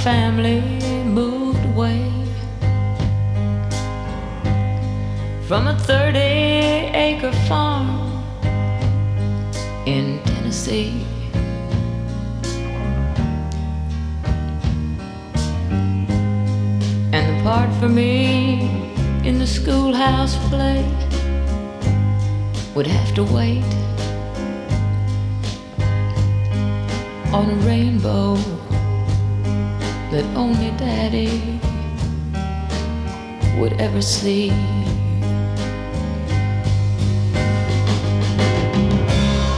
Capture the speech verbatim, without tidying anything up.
family moved away from a thirty acre farm in Tennessee. And the part for me in the schoolhouse play would have to wait on a rainbow that only Daddy would ever see.